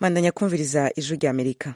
bandanya kumviriza ijwi rya Amerika.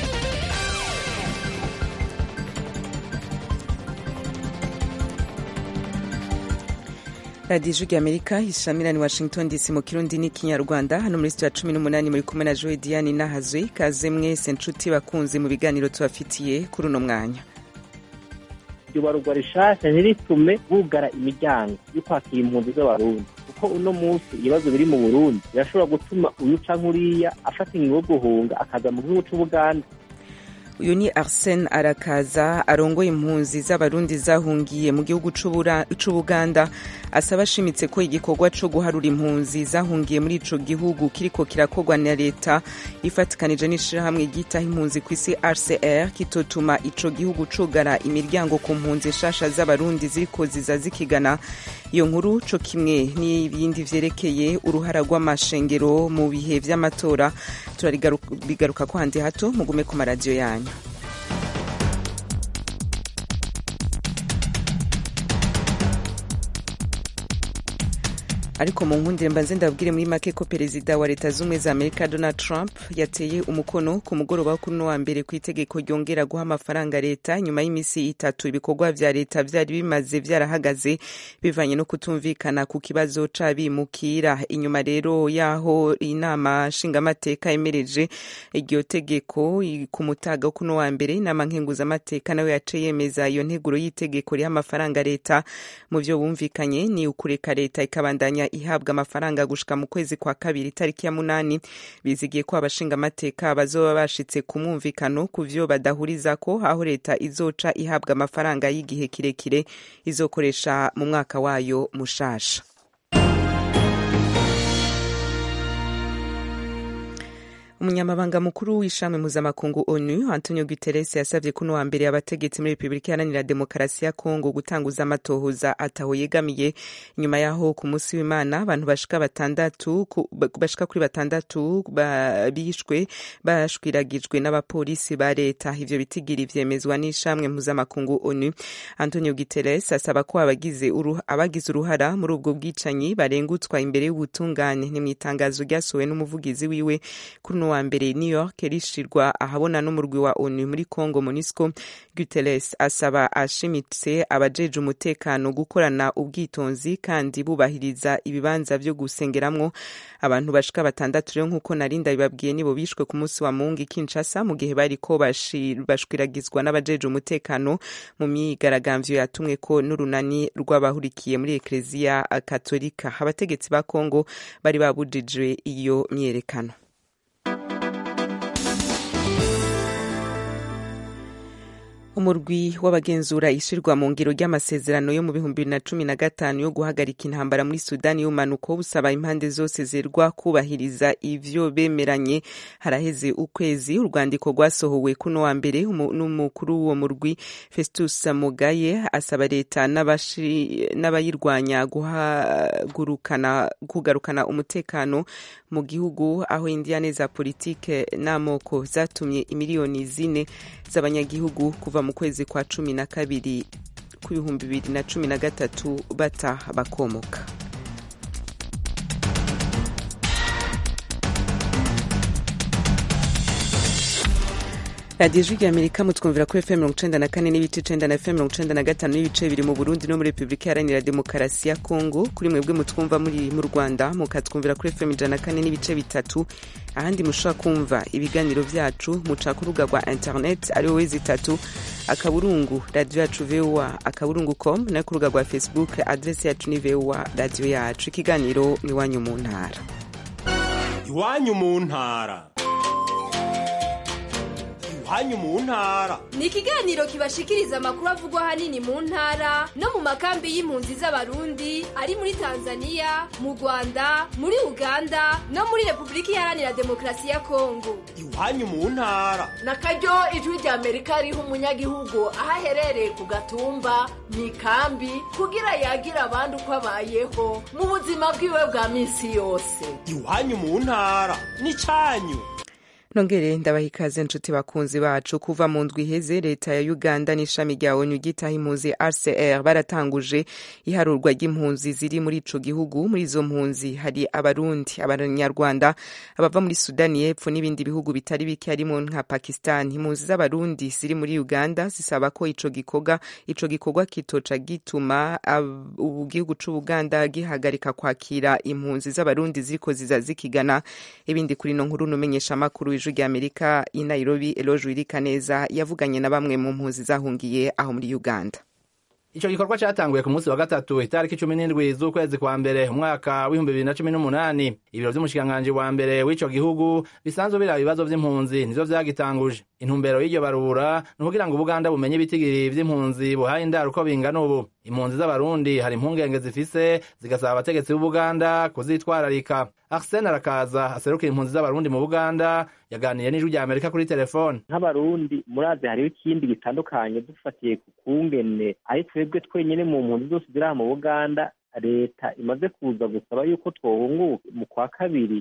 radiyo ijwi rya Amerika ishamira ni Washington DC mu kirundi n'ikinyarwanda. Hano muri studio 18 muri kumwe na Joy Diane Nahazwe. Kaze mwese nshuti bakunzi mu biganiro tubafitiye kuri uno mwanya. Ibarugwa rishasha ntiritume bugara imiryango yo kwakira impunzi z'abarundi, kuko uno munsi ibibazo biri mu Burundi birashobora gutuma uyu canke uriya afata ingingo yo guhunga akaza mu gihugu c'Ubuganda. Uyu ni Arsene Arakaza arongoye impunzi z'abarundi zahungiye mu gihugu c'Ubuganda, asaba ashimitse ko igikorwa co guharura impunzi zahungiye muri ico gihugu kiriko kirakorwa na leta ifatikanije n'ishirahamwe ryitaho impunzi kw'isi RCR kitotuma ico gihugu cugara imiryango ku mpunzi nshasha z'abarundi ziriko ziza zikigana. Iyo nkuru co kimwe n'ibindi vyerekeye uruhara rw'amashengero mu bihe vy'amatora turarigaruka ko handi hato, mugume ku maradiyo yanyu. Ariko mu nkundire mbanze ndabwire muri make ko perezida wa leta z'ubumwe za Amerika Donald Trump yateye umukono ku mugoroba wo kuri wa mbere ku itegeko ryongera guha amafaranga leta nyuma y'imisi 3 ibikorwa vya leta vyari bimaze vyarahagaze bivanye no kutumvikana ku kibazo c'abimukira. Inyuma rero yaho inama nshingamateka yemereje iryo tegeko ku mutaga wo kuri wa mbere, inama nkenguzamateka nawe yaciye yemeza iyo nteguro y'itegeko riha amafaranga leta. Mu vyo bumvikanye ni ukureka leta ikabandanya ihabwa amafaranga gushika mu kwezi kwa kabiri tariki ya 8. Bizigiye ko abashinga amateka bazoba bashitse ku mwumvikano ku vyo badahurizako, aho leta izoca ihabwa amafaranga y'igihe kirekire izokoresha mu mwaka wayo mushasha. Umunyamabanga mukuru w'ishami mpuzamakungu ONU Antonio Guterres yasavye kuno wa mbere abategetsi muri Republika Iharanira Demokarasi ya Kongo gutanguza amatohoza ataho yegamiye nyuma yaho ku musi w'Imana abantu bashika kuri batandatu bishwe bashwiragijwe n'abapolisi ba leta. Ivyo bitigiri vyemezwa n'ishamwe mpuzamakungu ONU. Antonio Guterres asaba ko abagize uruhara muri ubwo bwicanyi barengutswa imbere y'ubutungane. Ni mwitangazo ryasohowe n'umuvugizi wiwe kuri wa mbere New York rishirwa ahabona n'umurwi wa ONU muri Congo MONUSCO. Guterres asaba ashimitse abajeje umutekano gukorana ubwitonzi kandi bubahiriza ibibanza vyo gusengeramwo. Abantu bashika batandatu rero nkuko narinda bibabwiye nibo bishwe ku munsi wa Mungu Kinshasa mu gihe bariko bashwiragizwa n'abajeje umutekano mu myigaragambyo yatumwe ko n'urunani rw'abahurikiye muri Eklezia Katolika. Abategetsi ba Congo bari babujijwe iyo myerekano. Umurwi w'abagenzura ishirwa mu ngiro ry'amasezerano yo mu 2015 yo guhagarika intambara muri Sudani y'umanuko busaba impande zose zerwa kubahiriza ivyo bemeranye. Haraheze ukwezi urwandiko rwasohowe kuno wa mbere n'umukuru w'uwo murwi Festus Mogaye asaba leta n'abayirwanya kugarukana umutekano mu gihugu, aho indiyane za politike n'amoko zatumye imiliyoni 4 z'abanyagihugu kuva mu kwezi kwa 12 ku 2013 bata bakomoka. radiyo ijwi rya Amerika mutwumvira kuri FM 94 n'ibice 9 na FM 95 n'ibice biri mu Burundi no muri Republika Iharanira Demokarasi ya Kongo. Kuri mwebwe mutwumva muri mu Rwanda mukatwumvira kuri FM 104 n'ibice 3. Ahandi mushobora kumva ibiganiro vyacu muca ku rubuga rwa internet ari wezi 3 akaburungu radio yacu VOA akaburungu.com na ku rubuga rwa Facebook adresse yacu ni VOA radio yacu. Ikiganiro ni Iwanyu mu ntara. Iwanyu mu ntara. Iwanyu mu ntara ni ikiganiro kibashikiriza amakuru avugwa hanini mu ntara no mu makambi y'impunzi z'abarundi ari muri Tanzania, mu Rwanda, muri Uganda no muri Republika Iharanira Demokarasi ya Kongo. Iwanyu mu ntara nakaryo ijwi rya Amerika riha umunyagihugu ahaherereye ku gatumba mw'ikambi kugira yagira abandi uko abayeho mu buzima bwiwe bwa misi yose. Iwanyu mu ntara ni canyu. Nongere ndabaha ikaze nshuti bakunzi bacu. Kuva mu ndwi iheze leta ya Uganda n'ishami rya ONU ryitaho impunzi RCR baratanguje iharurwa ry'impunzi ziri muri ico gihugu. Muri izo mpunzi hari abarundi, abanyarwanda, abava muri Sudani y'Epfo n'ibindi bihugu bitari bike harimo nka Pakistan. Impunzi z'abarundi ziri muri Uganda zisaba ko ico gikorwa kitoca gituma igihugu c'u Uganda gihagarika kwakira impunzi z'abarundi ziriko ziza zikigana. Ibindi kuri no nkuru numenyesha makuru w'ijwi ry'Amerika i Nairobi, Eloge Wirikaneza yavuganye na bamwe mu mpunzi zahungiye aho muri Uganda. Ico gikorwa cyatanguye ku munsi wa gatatu itariki 17 z'ukwezi kwa mbere umwaka w'2018. Ibiro vy'umushikiranganji wa mbere w'ico gihugu bisanzwe bira ibibazo vy'impunzi nivyo vyagitanguje. Intumbero y'iryo barura nukugira ngo Uganda bumenye ibitigiri vy'impunzi buhaye indaro uko bingana ubu. Impunzi z'abarundi hari impungenge zifise zigasaba abategetsi b'Uganda kuzitwararika. Arsene Arakaza aserukira impunzi z'abarundi mu Uganda yaganiye n'ijwi rya Amerika kuri telefone. Nk'abarundi murazi hariho ikindi gitandukanye dufatiye ku kungene ari twebwe twenyene mu mpunzi zose ziri mu Uganda. Leta imaze kuza gusaba yuko twohunguka mu kwa kabiri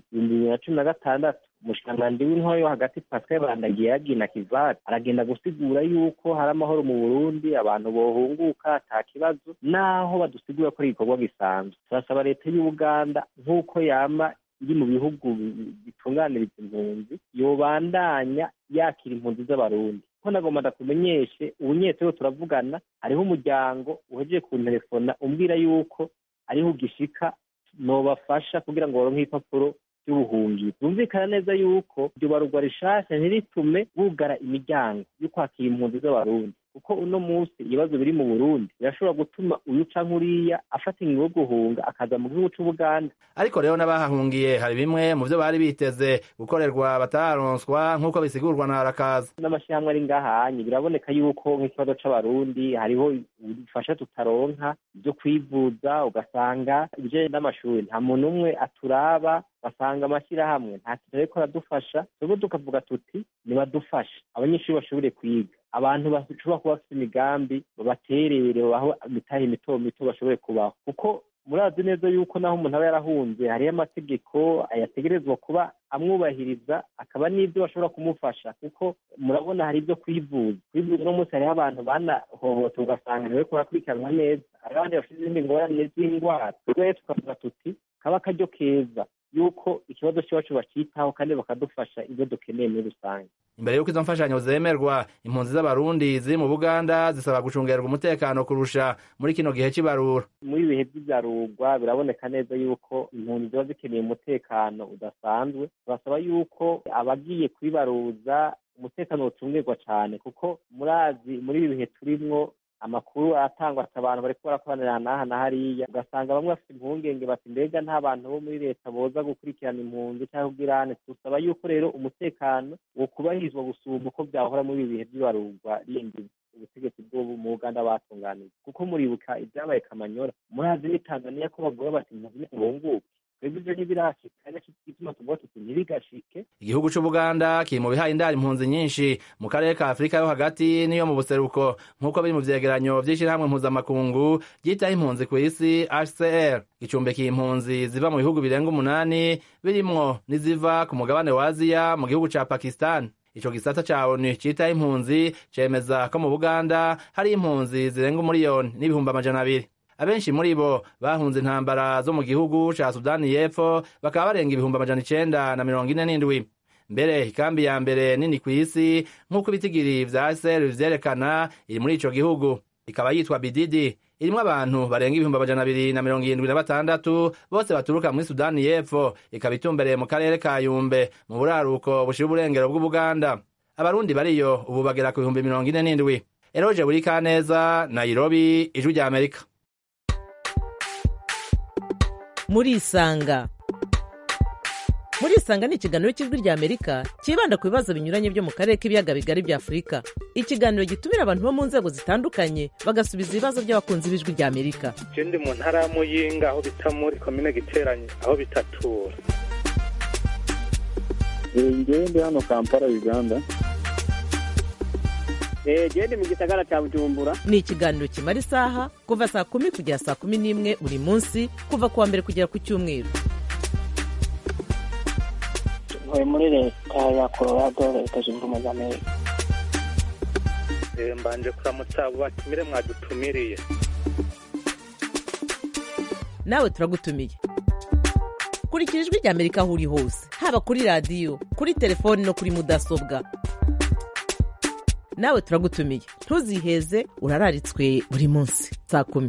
2016. Umushikiranganji w'intwaro yo hagati Pascal Bandagiye yagina Kivati aragenda gusigura yuko hari amahoro mu Burundi, abantu bohunguka ata kibazo, naho badusigura ko igikorwa gisanzwe. Turasaba leta y'u Uganda nk'uko yama iri mu bihugu bitunganiriza impunzi yobandanya yakira impunzi z'abarundi. Ko nagomba ndakumenyeshe ubunyetero turavugana, hariho umuryango uhejeje ku telefona umbwira yuko ariho ugishika nobafasha kugira ngo baronke impapuro y'ubuhungiro. Byumvikana neza yuko iryo barugwa rishasha ntiritume bugara imiryango yo kwakira impunzi z'abarundi, kuko uno munsi ibibazo biri mu Burundi birashobora gutuma uyu canke uriya afata ingingo yo guhunga akaza mu gihugu c'u Buganda. Ariko rero n'abahahungiye hari bimwe mu vyo bari biteze gukorerwa bataronswa nk'uko bisigurwa na Arakaza. N'amashyirahamwe ari ngahanye biraboneka yuko nk'ikibazo c'abarundi hariho ubufasha tutaronka byo kwivuza, ugasanga ibijanye n'amashuri nta muntu umwe aturaba, basanga amashyirahamwe nta kintu ariko aradufasha. Twebwe tukavuga tuti nibadufasha abanyeshuri bashobore kwiga, abantu bashobora kuba bafite imigambi babaterere, babaho imitahe mito mito bashobore kubaho, kuko murazi neza yuko naho umuntu aba yarahunze hariyo amategeko ayategerezwa kuba amwubahiriza, akaba n'ibyo bashobora kumufasha, kuko murabona hari ibyo kwivuza no munsi hariho abantu banahohoterwa ugasanga ntiwe kurakurikiranwa neza, hari abandi bafite izindi ngorane z'indwara. Rero tukavuga tuti kaba akaryo keza yuko ikibazo cyacu bakitaho kandi bakadufasha ibyo dukeneye muri rusange. Imbere yuko izo mfashanyo zemerwa, impunzi z'abarundi ziri mu Buganda zisaba gucungerwa umutekano kurusha muri kino gihe cy'ibarura. Muri ibihe by'ibarurwa biraboneka neza yuko impunzi ziba zikeneye umutekano udasanzwe. Basaba yuko abagiye kwibaruza umutekano ucungerwa cyane, kuko murazi muri ibi bihe turimwo amakuru aratangwa ati abantu bariko barakoranira naha na hariya, ugasanga bamwe bafite impungenge bati mbega nta bantu bo muri leta boza gukurikirana impunzi cyangwa ubwirane. Tusaba yuko rero umutekano wo kubahirizwa gusumba uko byahora muri ibi bihe by'ibarurwa rindi ubutegetsi bwo mu Uganda batunganije, kuko muribuka ibyabaye Kamanyora, murazi ni Tanzania ko bavuga bati ntibunguke. Twebwe ntibirashika n'ikituma tuvuga tuti ntibigashike. Igihugu c'u Buganda kiri mu bihaye indaro impunzi nyinshi mu karere ka Afrika yo hagati niyo mu buseruko, nk'uko biri mu vyegeranyo vy'ishirahamwe mpuzamakungu ryitaho impunzi ku isi HCR. Gicumbikiye impunzi ziva mu bihugu birenga 8 birimwo n'iziva ku mugabane wa Aziya mu gihugu ca Pakistan. Ico gisata ca ONU citaho impunzi cemeza ko mu Buganda hari impunzi zirenga 1,200,000. Abenshi muri bo bahunze intambara zo mu gihugu ca Sudani y'Epfo, bakaba barenga 947. Mbere ikambi ya mbere nini ku isi nk'uko ibitigiri vya ASR vyerekana iri muri ico gihugu, ikaba yitwa Bididi, irimwo abantu barenga 276 bose baturuka muri Sudani y'Epfo, ikaba itumbereye mu karere ka Yumbe mu buraruko bushira uburengero bw'Ubuganda. Abarundi bariyo ubu bagera ku 47. Eloge Wirikaneza, Nairobi, ijwi rya Amerika. Murisanga ni ikiganiro cy'ijwi rya Amerika kibanda ku bibazo binyuranye byo mu karere k'ibiyaga bigari bya Afurika. Ikiganiro gitumira abantu bo mu nzego zitandukanye bagasubiza ibibazo by'abakunzi b'ijwi rya Amerika. Je ndi mu ntara ya Muyinga aho bita muri komine Giteranye aho bitatura. Ndi hano Kampala Uganda. Ndi mu gisagara cya Bujumbura. Ni ikiganiro kimara isaha kuva saa 10 kugera saa 11 buri munsi kuva kuwa mbere kugera ku cyumweru. ntuye muri leta ya Colorado, leta zunze ubumwe za Amerika. Mbanje kuramutsa abo batumire mwadutumiriye. Nawe turagutumiye. Kurikira ijwi rya Amerika aho uri hose, haba kuri radio, kuri telefone no kuri mudasobwa. Nawe turagutumiye. Ntuziheze, urararitswe buri munsi. 10:00.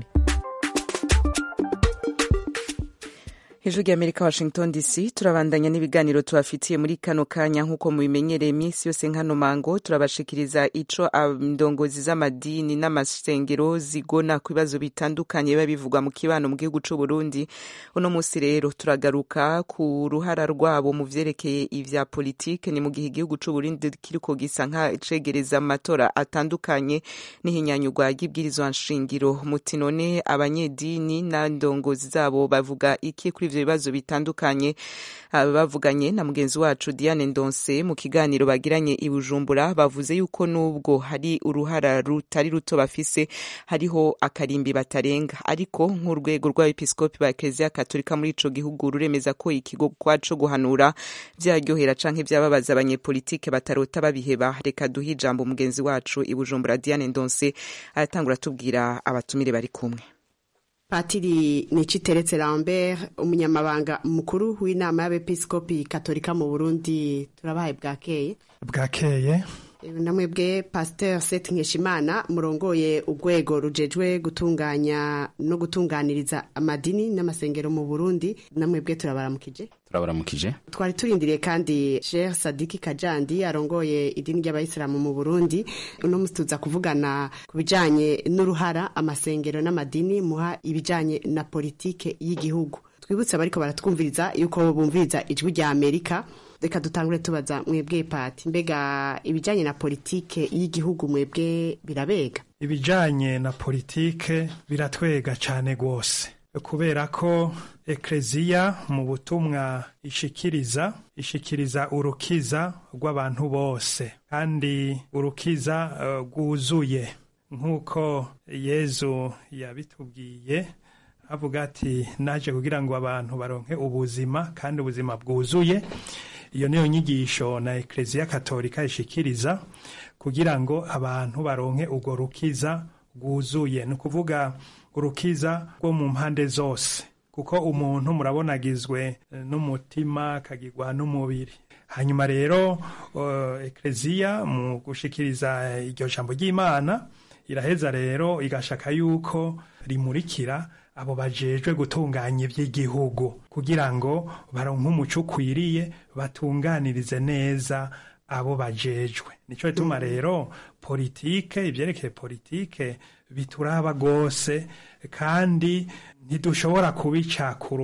Hejuru y'Amerika, Washington DC, turabandanya n'ibiganiro tubafitiye muri kano kanya nk'uko mubimenyereye iminsi yose nkano mango turabashikiriza ico indongozi z'amadini n'amasengero zigona ku bibazo bitandukanye biba bivugwa mu kibano mu gihugu c'u Burundi. Uno musi rero turagaruka ku ruhara rwabo mu vyerekeye ivya politike, ni mu gihe igihugu c'u Burundi kiriko gisa nka cegereza amatora atandukanye n'ihinyanyurwa ry'ibwirizwa nshingiro. Muti none abanyedini n'indongozi zabo bavuga iki kuri ivyo bibazo bitandukanye? Bavuganye na mugenzi wacu Diane Ndonse mu kiganiro bagiranye i Bujumbura, bavuze yuko nubwo hari uruhara rutari ruto bafise, hariho akarimbi batarenga, ariko nk'urwego rw'abepiskopi ba Eklezia Katolika muri ico gihugu ruremeza ko ikigo kwaco guhanura vyaryohera canke vyababaza abanyepolitike batarota babiheba. Reka duhe ijambo mugenzi wacu i Bujumbura Diane Ndonse aratangura tubwira abatumire bari kumwe. Patiri Niciteretse Lambert, umunyamabanga mukuru w'inama y'abepiskopi Katolika mu Burundi, turabaye bwakeye. Namwebwe Pasteur Seth Nkeshimana, murongoye urwego rujejwe gutunganya no gutunganiriza amadini n'amasengero mu Burundi, namwebwe turabaramukije. Twari turindiriye kandi Sheikh Sadiki Kajandi, arongoye idini ry'abayisilamu mu Burundi. Uno musi tuza kuvugana kubijanye n'uruhara amasengero n'amadini muha ibijanye na politike y'igihugu. Twibutsa bariko baratwumviriza yuko bumviriza ijwi rya Amerika. Reka dutangure tubaza mwebwe Pati, mbega ibijanye na politike y'igihugu mwebwe birabega? Ibijanye na politike biratwega cane gose, kubera ko Eklezia mu butumwa ishikiriza urukiza rw'abantu bose, kandi urukiza rwuzuye nk'uko Yezu yabitubwiye, avuga ati naje kugira ngo abantu baronke ubuzima kandi ubuzima bwuzuye. Iyo niyo nyigisho na Eklezia Katolika ishikiriza kugira ngo abantu baronke urwo rukiza rwuzuye, ni ukuvuga urukiza rwo mu mpande zose, kuko umuntu murabonagizwe n'umutima akagirwa n'umubiri. Hanyuma rero Eklezia mu gushikiriza iryo jambo ry'Imana iraheza rero igashaka yuko rimurikira abo bajejwe gutunganya iby'igihugu kugira ngo baronke umuco ukwiriye batunganirize neza abo bajejwe. Nico bituma rero politike, ivyerekeye politike bituraba gose, kandi ntidushobora kubica ku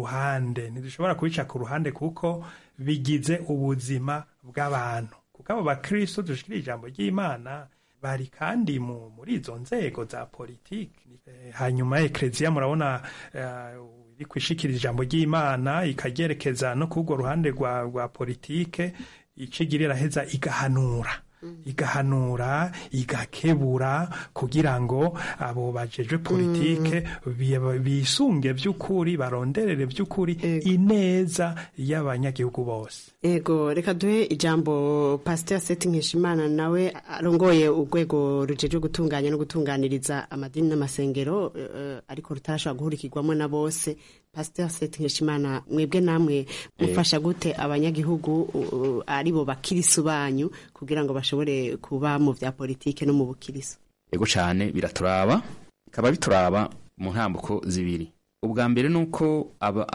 ruhande kuko bigize ubuzima bw'abantu, kuko abo bakristo dushikira ijambo ry'Imana bari kandi muri izo nzego za politiki. Hanyuma Eklezia murabona iri kwishikira ijambo ry'Imana ikagerekeza no kurwo ruhande rwa politike, icigirira heza igahanura igakebura kugira ngo abo bajejwe politike bisunge by'ukuri, baronderere by'ukuri ineza y'abanyagihugu bose. Ego, reka duhe ijambo Pasteur Seth Nkeshimana, nawe arongoye urwego rujejwe gutunganya no gutunganiriza amadini n'amasengero, ariko rutarashobora guhurikirwamo na bose. Pasteur Seth Nkeshimana, mwebwe namwe mufasha gute abanyagihugu aribo bakirisu banyu kugira ngo bashobore kuba mu vya politike no mu bukirisu? Ego cyane biraturaba, bikaba bituraba mu ntambuko zibiri. Ubwa mbere nuko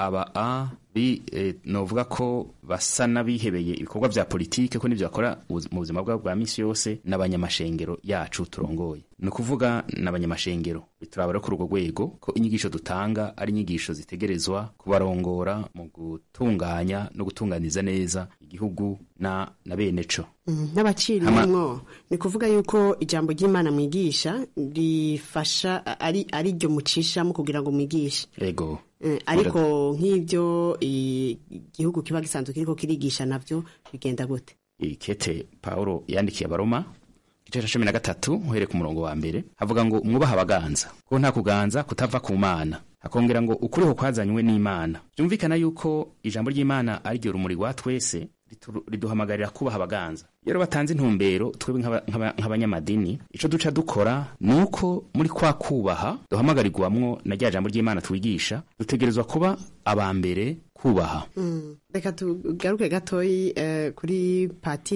novuga ko basa n'abihebeye ibikorwa vya politike ko nivyo bakora mu buzima bwabo bwa misi yose, n'abanyamashengero yacu turongoye. Ni ukuvuga n'abanyamashengero bituraba rero ku rwo rwego ko inyigisho dutanga ari inyigisho zitegerezwa kubarongora mu gutunganya no gutunganiza neza igihugu na beneco. N'abaciriyemwo, ni kuvuga yuko ijambo ry'Imana mwigisha rifasha ari ryo mucishamo kugira ngo mwigishe. Ego. Ariko nk'ibyo igihugu kiba gisanzwe kiriko kirigisha navyo bigenda gute? Ikete Paulo yandikiye Abaroma igice ca 13 uhere ku murongo wa mbere havuga ngo mwubaha abaganza ko nta kuganza kutava ku Mana, hakongera ngo ukuriho kwazanywe n'Imana. Byumvikana yuko ijambo ry'Imana ari ryo rumuri rwa twese, riduhamagarira kubaha abaganza. Rero batanze intumbero twebwe nk'abanyamadini ico duca dukora nuko muri kwa kubaha duhamagarirwamwo na rya jambo ry'Imana twigisha dutegerezwa kuba abambere kubaha. Reka tugaruke gatoyi kuri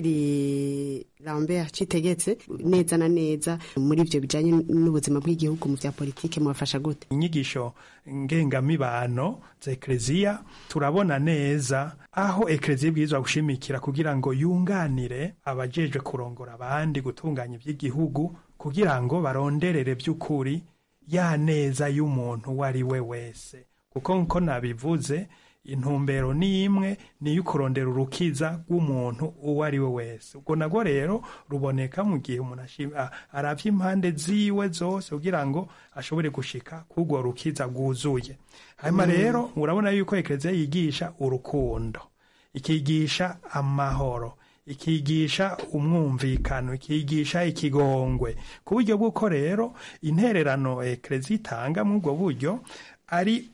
Patiri Lambert Citegetse neza na neza muri ivyo bijanye n'ubuzima bw'igihugu mu vya politike mubafasha gute? Inyigisho ngengamibano za Eklezia turabona neza aho Eklezia ibwirizwa gushimikira kugira ngo yunganire abajejwe kurongora abandi gutunganya ivy'igihugu kugira ngo baronderere by'ukuri ya neza y'umuntu wari we wese, kuko nko nabivuze intumbero ni imwe ni y'ukurondera urukiza rw'umuntu uwo ari we wese. Ubwo nagwo rero ruboneka mu gihe umuntu aravye impande ziwe zose kugira ngo ashobore gushika kugwo rukiza rwuzuye. Hanyuma rero urabona yuko Eklezia yigisha urukundo, ikigisha amahoro, ikigisha umwumvikano, ikigisha ikigongwe, ku buryo bw'uko rero intererano Eklezia itanga mu ubwo buryo ari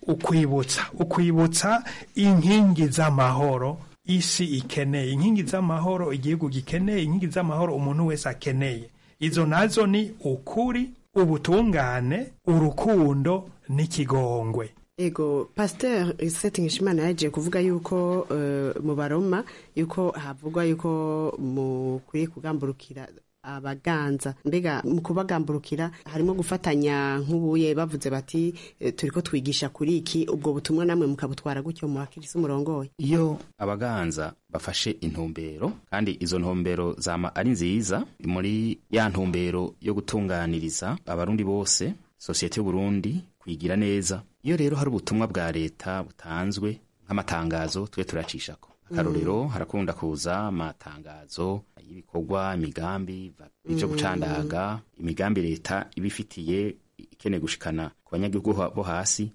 ukwibutsa inkingi z'amahoro isi ikeneye, inkingi z'amahoro igihugu gikeneye, inkingi z'amahoro umuntu wese akeneye. Izo nazo ni ukuri, ubutungane, urukundo n'ikigongwe. Ego Pasteur Iseti Nkishimana yaje kuvuga yuko mu Baroma yuko havugwa yuko mukwiye kugamburukira abaganza. Mbega mu kubagamburukira harimo gufatanya nk'ubuye bavuze bati turiko twigisha kuri iki, ubwo butumwa namwe mukabutwara gutyo mu bakirisi umurongoye. Iyo abaganza bafashe intumbero kandi izo ntumbero zama ari nziza muri ya ntumbero yo gutunganiriza abarundi bose, societe y'u Burundi kwigira neza. Iyo rero hari ubutumwa bwa leta butanzwe nk'amatangazo twe turacishako akarorero harakunda kuza amatangazo y'ibikorwa, imigambi, ivyo gucandaga, imigambi leta ibifitiye ikene gushikana ku banyagihugu bo hasi.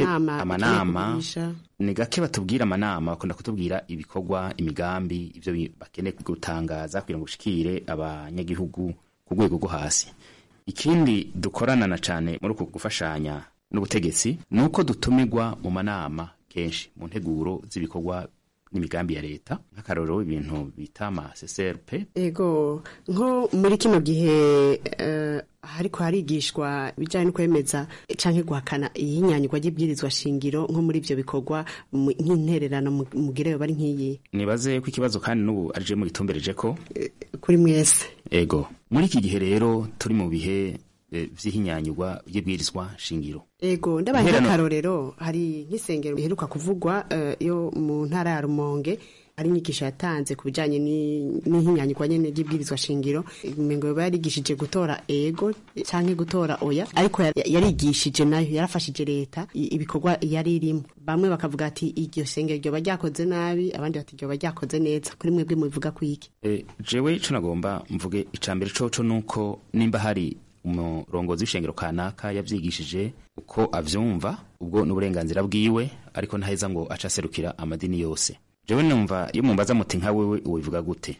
Amanama ni gake batubwira amanama, bakunda kutubwira ibikorwa, imigambi, ivyo bakene gutangaza kugira ngo ushikire abanyagihugu ku rwego rwo hasi. Ikindi dukorana na cane muri uko gufashanya n'ubutegetsi nuko dutumirwa mu manama kenshi mu nteguro z'ibikorwa n'imigambi ya leta, nk'akarorero ibintu bita ama CCRP. Ego nko muri kino gihe hariko harigishwa bijanye no kwemeza canke guhakana ihinyanyirwa ry'ibwirizwa shingiro, nko muri ivyo bikorwa nk'intererano mugireyo bari nk'iyi. Nibaze ko ikibazo kandi n'ubu arije mu gitumbereje ko kuri mwese. Ego muri iki gihe rero turi mu bihe vy'ihinyanyirwa ry'ibwirizwa shingiro. Ego ndabaye akarorero hari nk'isengero biheruka kuvugwa yo mu ntara ya Rumonge, ari inyigisho yatanze ku bijanye n'ihinyanyirwa nyene ry'ibwirizwa shingiro. Mengo yarigishije gutora ego canke gutora oya, ariko yarigishije nayo yarafashije leta ibikorwa yari irimo. Bamwe bakavuga ati iryo sengero ryo baryakoze nabi, abandi bati ryo baryakoze neza. Kuri mwebwe mubivuga kwiki? Jewe ico nagomba mvuge icambere coco nuko nimba hari umurongozi w'ishengero kanaka yavyigishije uko avyumva, ubwo n'uburenganzira bwiwe, ariko ntaheza ngo acaserukira amadini yose. Jewe numva iyo mumbaza muti nka wewe ubivuga gute?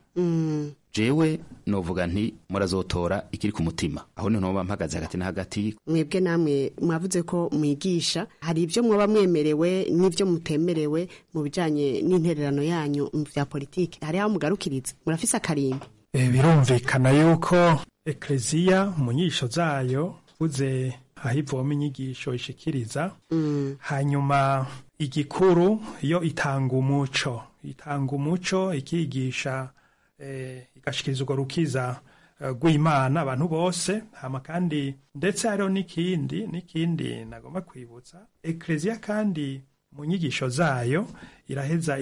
Jewe novuga nti murazotora ikiri ku mutima. Aho niho noba mpagaze hagati na hagati. Mwebwe namwe mwavuze ko mwigisha, hari ivyo mwoba mwemerewe n'ivyo mutemerewe mu bijanye n'intererano yanyu mu vya politike. Hari aho mugarukiriza murafise akarimbi. Birumvikana yuko Eklezia mu nyisho zayo uze ahivoma inyigisho ishikiriza, hanyuma igikuru yo itanga umuco ikigisha igashikiriza urwo rukiza rw'Imana abantu bose. Hama kandi ndetse hariho n'ikindi nagomba kwibutsa, Eklezia kandi mu nyigisho zayo iraheza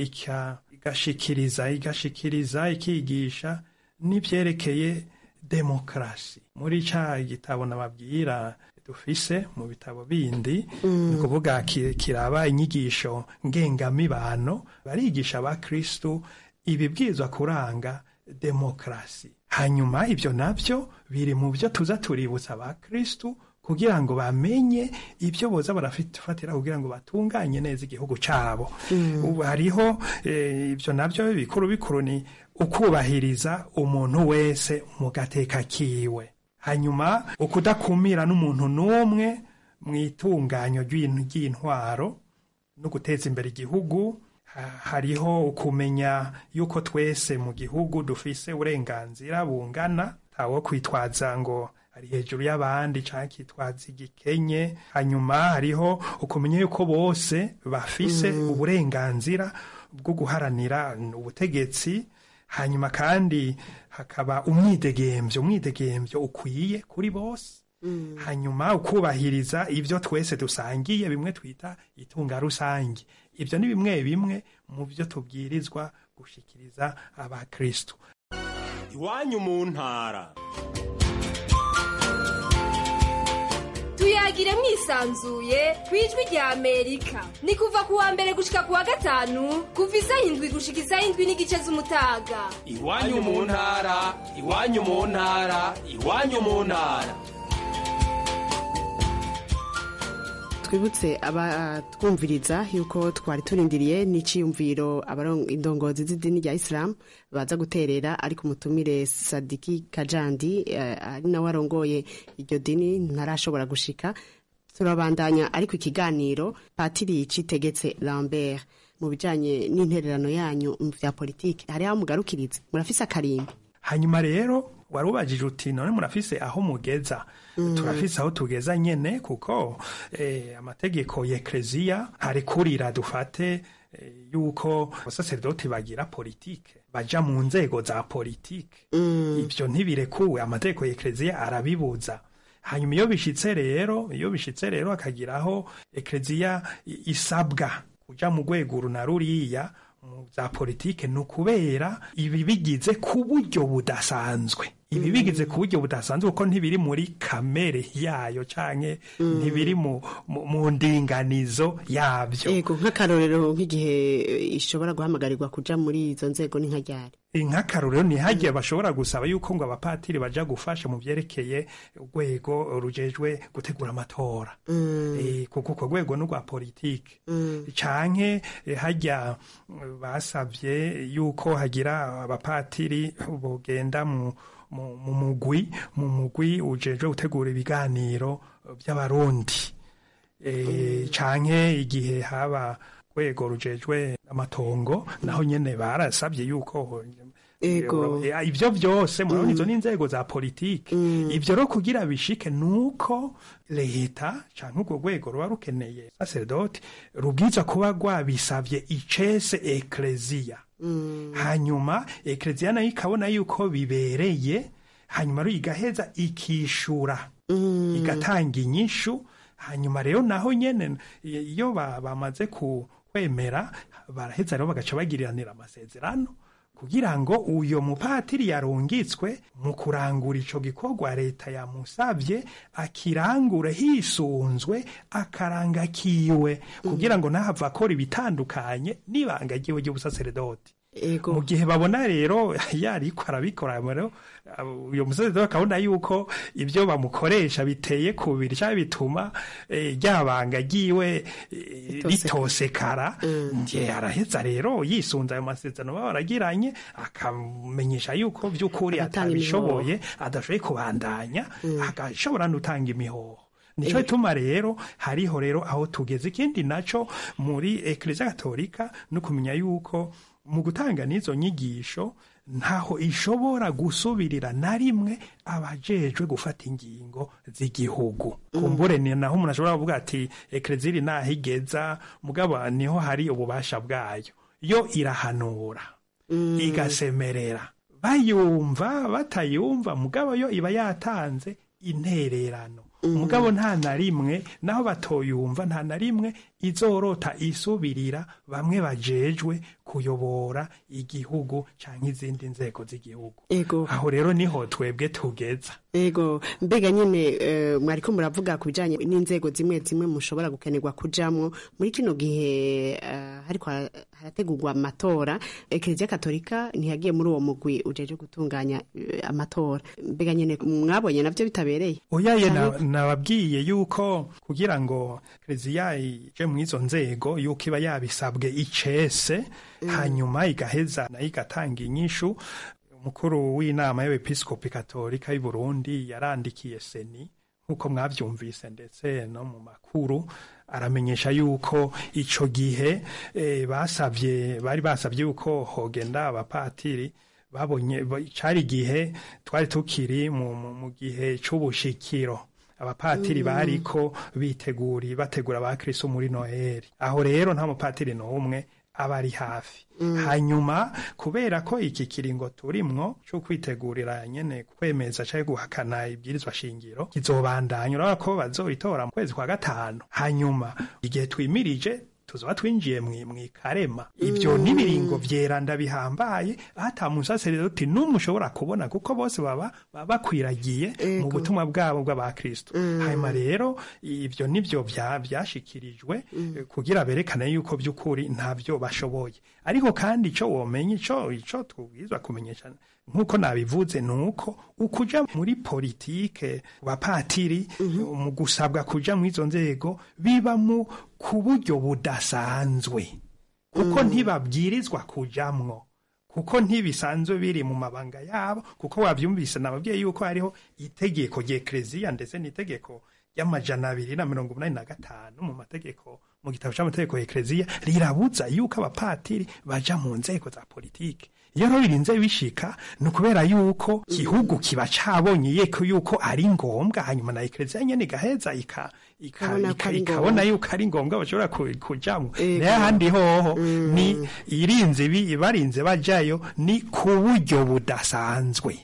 igashikiriza ikigisha n'ivyerekeye demokrasi. Muri ca gitabo nababwira dufise mu bitabo bindi, ni kuvuga kiraba inyigisho ngengamibano, barigisha abakristu ibibwirizwa kuranga demokrasi. Hanyuma ivyo navyo biri mu byo tuza tuributsa abakristu kugira ngo bamenye ibyo boza barafatira kugira ngo batunganye neza igihugu cabo. Ubu hariho ibyo navyo bikuru ni ukubahiriza umuntu wese mu gateka kiwe, hanyuma ukudakumira n'umuntu n'umwe mu itunganyo ry'intwaro no guteza imbere igihugu, hariho kumenya yuko twese mu gihugu dufise uburenganzira bungana, ntawo kwitwaza ngo ari hejuru y'abandi canke kitwaza igikenye. Hanyuma hariho ukumenya yuko bose bafise uburenganzira bwo guharanira ubutegetsi. Hanyuma kandi hakaba umwidegemvyo ukwiye kuri bose. Hanyuma ukubahiriza ivyo twese dusangiye, bimwe twita itunga rusangi. Ivyo ni bimwe mu byo tubwirizwa gushikiriza abakristo. Iwanyu mu ntara. Tuyagire mwisanzuye kwijwi rya Amerika. Ni kuva kuwa mbere gushika kuwa gatanu, kuva isaha 7 gushika isaha 7 n'igice z'umutaga. Iwanyu mu ntara, iwanyu mu ntara, iwanyu mu ntara. Twibutse abatwumviriza yuko twari turindiriye n'iciyumviro indongozi z'idini rya Islam baza guterera, ariko umutumire Sadiki Kajandi ari nawe arongoye iryo dini ntarashobora gushika. Turabandanya ariko ikiganiro Patiri Citegetse Lambert mu bijanye n'intererano yanyu mu vya politike, hari aho mugarukiriza, murafise akarimbi. Hanyuma rero warubajije uti none murafise aho mugeza. Turafise aho tugeza nyene, kuko amategeko y'Eklezia arekurira dufate yuko abasaserdoti bagira politike, baja mu nzego za politike. Ivyo ntibirekuwe, amategeko y'Eklezia arabibuza. Hanyuma iyo bishitse rero akagiraho Eklezia isabwa kuja mu rwego runaruriya mu za politike, nukubera ibi bigize ku buryo budasanzwe. Ibi bigize ku buryo budasanzwe kuko ntibiri muri kamere yayo canke ntibiri mu ndinganizo yabyo. Ego nk'akarorero nk'igihe ishobora guhamagarirwa kuja muri izo nzego ni nkajyari. Nk'akarorero ni hagiye bashobora gusaba yuko ngo abapatiri baja gufasha mu vyerekeye urwego rujejwe gutegura amatora. Kuko uko rwego n'urwa politike. Canke hajya basavye yuko hagira abapatiri bogenda mu mugwi ujejwe gutegura ibiganiro by'abarundi. Canke igihe haba rwego rujejwe amatongo, naho nyene barasabye yuko ivyo vyose murabona izo n'inzego za politike. Ivyo rero kugira bishike nuko leta canke urwo rwego ruba rukeneye sacerdote rubwiza kuba rwabisavye icese Eklezia. Hanyuma Eklezia nayo ikabona yuko bibereye, hanyuma rero igaheza ikishura, igatanga inyishu. Hanyuma rero naho nyene iyo bamaze kwemera, baraheza rero bagaca bagiriranira amasezerano kugira ngo uyo mupatiri yarungitswe mu kurangura ico gikorwa leta yamusavye akirangure hisunzwe akaranga kiwe, kugira ngo nahava akora ibitandukanye n'ibanga ryiwe ry'ubusaserdoti. Mu gihe babona rero yariko arabikora, rero uyo musaserdoti akabona yuko ivyo bamukoresha biteye kubiri cyangwa bituma ryabanga ryiwe ritosekara, ndiye araheza rero yisunza ayo masezerano baba baragiranye, akamenyesha yuko vy'ukuri atabishoboye, adashoboye kubandanya, agashobora n'utanga imihoho. Nico ituma rero hariho rero aho tugeze. Ikindi naco muri Eklezia Katolika no kumenya yuko mu gutanga n'izo nyigisho ntaho ishobora gusubirira na rimwe abajejwe gufata ingingo z'igihugu. Kumbure ni naho umuntu ashobora kuvuga ati Eklezia iri naho igeza, mugabo niho hari ububasha bwayo. Yo irahanura, igasemerera, bayumva batayumva, mugabo yo iba yatanze intererano. Mugabo nta na rimwe naho batoyumva, nta na rimwe izorota isubirira bamwe bajejwe kuyobora igihugu canke izindi nzego z'igihugu. Aho rero niho twebwe tugeza. Ego mbega nyene mwariko muravuga ku bijanye n'inzego zimwe mushobora gukenerwa kujamwo muri kino gihe hariko harategurwa amatora. Eklezia Katolika ntiyagiye muri uwo mugwi ujeje gutunganya amatora. Mbega nyene mwabonye navyo bitabereye? Oyaye nababwiye yuko kugira ngo Eklezia ije mu izo nzego yuko iba yabisabwe icese, hanyuma igaheza nayo igatanga inyishu. Umukuru w'inama y'abepiskopi Katolika y'u Burundi yarandikiye seni nk'uko mwavyumvise ndetse no mu makuru aramenyesha yuko ico gihe bari basavye yuko hogenda abapatiri babonye cari gihe twari tukiri mu gihe c'ubushikiro abapatiri bariko bategura abakristo muri Noheli aho rero nta mupatiri n'umwe aba ari hafi hanyuma kubera ko iki kiringo turimwo cyo kwitegurira nyene kwemeza cyangwa guhakana ibyirizwa shingiro kizobandanya urabona ko bazobitora mu kwezi kwa gatanu hanyuma igihe twimirije tuzoba twinjiye mwikarema ibyo nibiringo vyeranda bihambaye hata musaseredoti n'umushobora kubona kuko bose baba bakwiragiye mu butumwa bwabo bw'abakristo hanyuma rero ibyo nivyo vyashikirijwe kugira berekane yuko by'ukuri ntavyo bashoboye ariko kandi ico womenye ico tubwizwa kumenyesha nkuko nabivuze nuko ukuja muri politike bapatiri mu gusabwa kuja mu izo nzego biba mu ku buryo budasanzwe kuko ntibabwirizwa kujamwo kuko ntibisanzwe biri mu mabanga yabo kuko wavyumvise nababwiye yuko hariho itegeko ry'Ekleziya ndetse n'itegeko y'amajana 285 mu mategeko mu gitabo c'amategeko y'Ekleziya rirabuza yuko abapatiri baja mu nzego za politike iyo birinze bishika no kubera yuko gihugu kiba cabonye yuko ari ngombwa hanyuma na Ekleziya nyene gaheza ikabona yuko ari ngombwa bashobora kujamwo naye handi hoho ni barinze bajayo ni ku buryo budasanzwe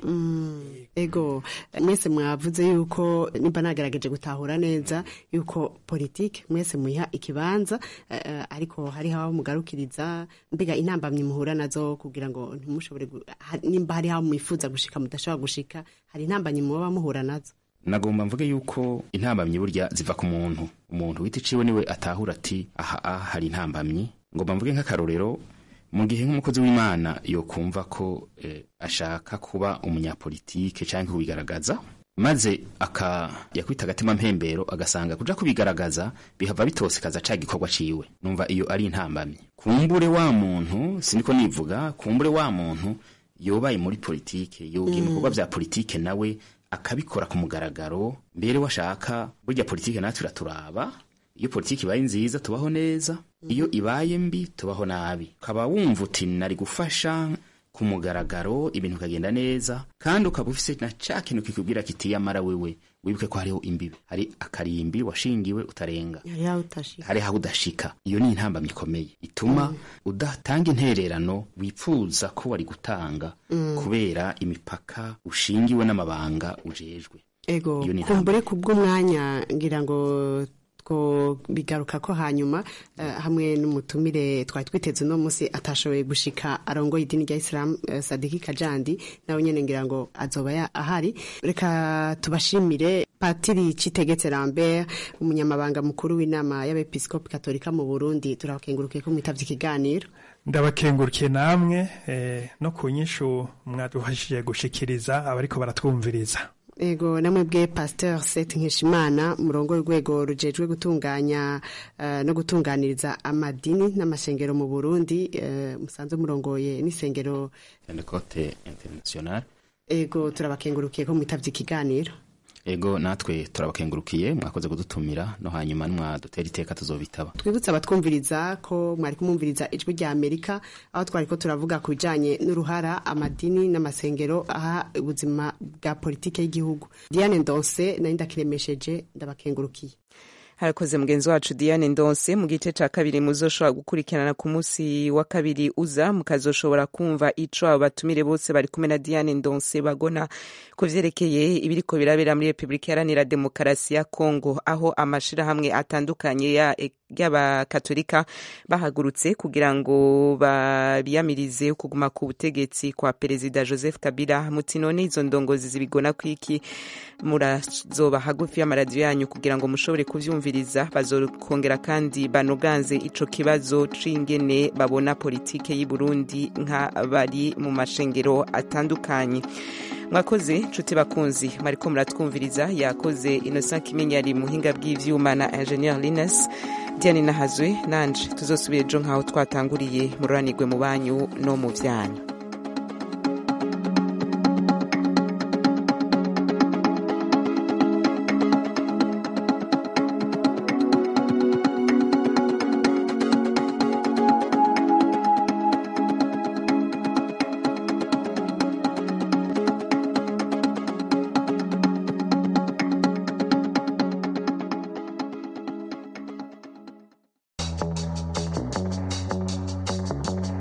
ego mwese mwavuze yuko nimba nagerageje gutahura neza yuko politike mwese muyiha ikibanza ariko hari hawo mugarukiriza mbega intambamye muhura nazo kugira ngo ntimushobore nimba hari hawo mwifuza gushika mudashobora gushika hari intambamye muba muhura nazo nagomba mvuge yuko intambamye burya ziva ku umuntu wita iciwe niwe atahura ati aha hari intambamye ngomba mvuge nk'akarorero mu gihe nk'umukozi w'Imana yo kumva ko ashaka kuba umunyapolitike cyangwa kubigaragaza maze yakwita agatima mpembero agasanga kuja kubigaragaza bihava bitosekaza ca gikorwa ciwe numva iyo ari intambamye kumbure wa muntu siniko nivuga kumbure wa muntu yobaye muri politike yogiye mu bikorwa vya politike nawe akabikora ku mugaragaro mbere washaka burya politike natwe iraturaba iyo politiki ibaye nziza tubaho neza iyo ibaye mbi tubaho nabi ukaba wumva uti nari gufasha ku mugaragaro ibintu kagenda neza kandi ukaba ufise na ca kintu kikubwira kiti yamara wewe wibuke ko hariho imbibi hari akarimbi washingiwe utarenga hari aho udashika iyo ni intambamye ikomeye ituma udatanga intererano wipfuza ko wari gutanga kubera imipaka ushingiwe n'amabanga ujejwe ego kumbure kubw'umwanya ngira ngo bigaruka ko hanyuma hamwe n'umutumire twari twiteze no munsi atashoboye gushika arongoye idini rya Islam Sadiki Kajandi nawe nyene ngira ngo azoba ahari reka tubashimire Patiri Citegetse Lambert umunyamabanga mukuru w'inama y'abepiskopi katolika mu Burundi turabakengurukiye ko mwitavye ikiganiro ndabakengurukiye namwe no kunyishu mwaduhashije gushikiriza abariko baratwumviriza ego namwe bwe Pasteur Seth Nkeshimana murongo rwego rujejwe gutunganya no gutunganiriza amadini n'amashengero mu Burundi musanze murongoye n'isengero Pentecote International ego turabakengurukiye ko mwitavye ikiganiro ego natwe turabakengurukiye mwakoze kudutumira no hanyuma mwadutera iteka tuzobitaba twibutsa abatwumviriza ko mwari kumumviriza ijwi rya Amerika aho twari ko turavuga kubijanye n'uruhara amadini n'amasengero aha ubuzima bwa politike y'igihugu Diane Ndonse na ndakiremesheje ndabakengurukiye harakoze mugenzi wacu Diane Ndonse mu gice ca kabiri muzoshobora gukurikirana ku munsi wa kabiri uza mukazoshobora kumva ico abatumire bose bari kumwe na Diane Ndonse bagona kuvyerekeye ibiriko birabera muri Republika Iharanira Demokarasi ya Kongo aho amashirahamwe atandukanye y'abakatolika bahagurutse kugira ngo babiyamirize kuguma ku butegetsi kwa Perezida Joseph Kabila mutinone izo ndongozi zibigona kwiki murazoba hagufi y'amaradiyo yanyu kugira ngo mushobore kuvyumviriza bazokongera kandi banoganze ico kibazo c'ingene babona politike y'u Burundi nka bari mu mashengero atandukanye mwakoze nshuti bakunzi mariko muratwumviriza yakoze Innocent Kimenyi ari muhinga bw'ivyuma na Engineer Linus Diane Nahazwe nanje tuzosubire ejo nkaho twatanguriye mururanirwe mu banyu no mu vyanyu